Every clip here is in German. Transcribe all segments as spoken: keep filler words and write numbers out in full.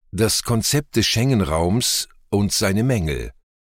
Das Konzept des Schengen-Raums und seine Mängel.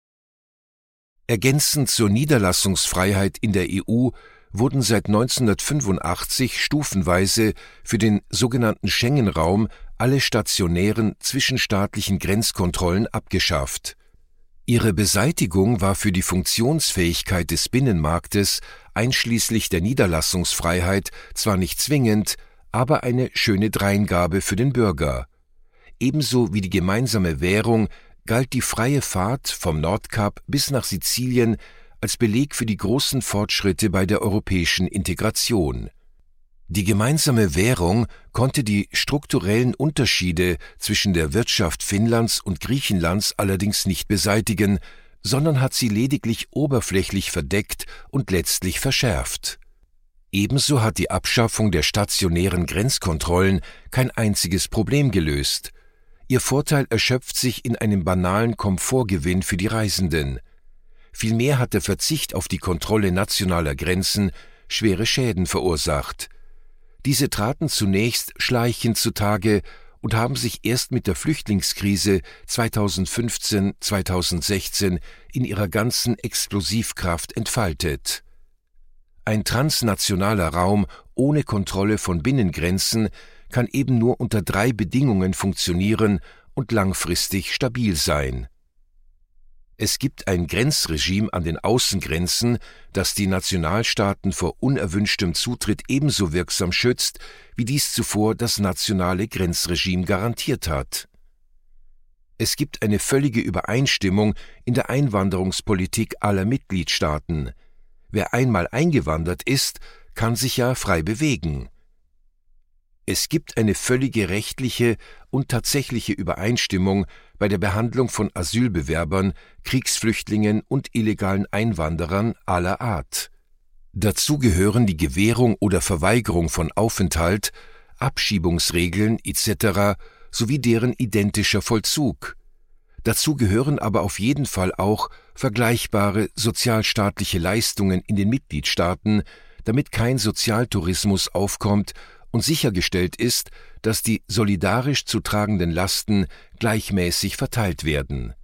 Ergänzend zur Niederlassungsfreiheit in der E U wurden seit neunzehnhundertfünfundachtzig stufenweise für den sogenannten Schengen-Raum alle stationären zwischenstaatlichen Grenzkontrollen abgeschafft. Ihre Beseitigung war für die Funktionsfähigkeit des Binnenmarktes einschließlich der Niederlassungsfreiheit zwar nicht zwingend, aber eine schöne Dreingabe für den Bürger. Ebenso wie die gemeinsame Währung galt die freie Fahrt vom Nordkap bis nach Sizilien als Beleg für die großen Fortschritte bei der europäischen Integration. Die gemeinsame Währung konnte die strukturellen Unterschiede zwischen der Wirtschaft Finnlands und Griechenlands allerdings nicht beseitigen, sondern hat sie lediglich oberflächlich verdeckt und letztlich verschärft. Ebenso hat die Abschaffung der stationären Grenzkontrollen kein einziges Problem gelöst. Ihr Vorteil erschöpft sich in einem banalen Komfortgewinn für die Reisenden. Vielmehr hat der Verzicht auf die Kontrolle nationaler Grenzen schwere Schäden verursacht. Diese traten zunächst schleichend zutage und haben sich erst mit der Flüchtlingskrise zweitausendfünfzehn zweitausendsechzehn in ihrer ganzen Explosivkraft entfaltet. Ein transnationaler Raum ohne Kontrolle von Binnengrenzen kann eben nur unter drei Bedingungen funktionieren und langfristig stabil sein. Es gibt ein Grenzregime an den Außengrenzen, das die Nationalstaaten vor unerwünschtem Zutritt ebenso wirksam schützt, wie dies zuvor das nationale Grenzregime garantiert hat. Es gibt eine völlige Übereinstimmung in der Einwanderungspolitik aller Mitgliedstaaten. Wer einmal eingewandert ist, kann sich ja frei bewegen. Es gibt eine völlige rechtliche und tatsächliche Übereinstimmung bei der Behandlung von Asylbewerbern, Kriegsflüchtlingen und illegalen Einwanderern aller Art. Dazu gehören die Gewährung oder Verweigerung von Aufenthalt, Abschiebungsregeln et cetera sowie deren identischer Vollzug. Dazu gehören aber auf jeden Fall auch vergleichbare sozialstaatliche Leistungen in den Mitgliedstaaten, damit kein Sozialtourismus aufkommt und sichergestellt ist, dass die solidarisch zu tragenden Lasten gleichmäßig verteilt werden.